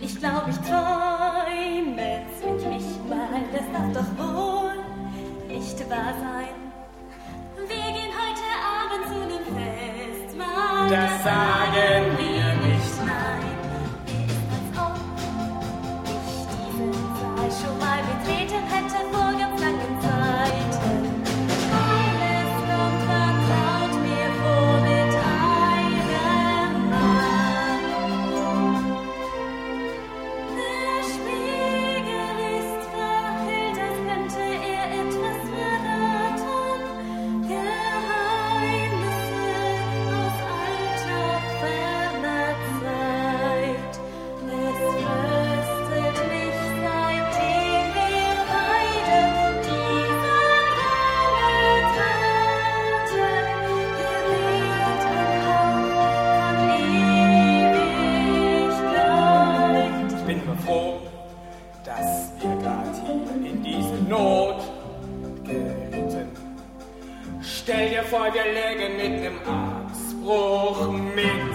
Ich glaub, ich träume, zwing mich mal, das darf doch wohl nicht wahr sein. Wir gehen heute Abend zu dem Festmahl. Das sagen wir nicht. Nein, als ob ich diesen Saal schon mal betreten hätte vor ganz langen Zeiten. Alles kommt vertraut mir vor mit einem Mal. Der Spiegel ist verhüllt, als könnte er etwas verraten. Geheimnisse aus alter, ferner Zeit. Es tröstet mich, seitdem wir beide diese Welt hatten. Hier weht ein Hauch von Ewigkeit. Ich bin nur froh, dass wir gerade hier in diese Not gerieten. Stell dir vor, wir lägen mit nem Arztbruch, mit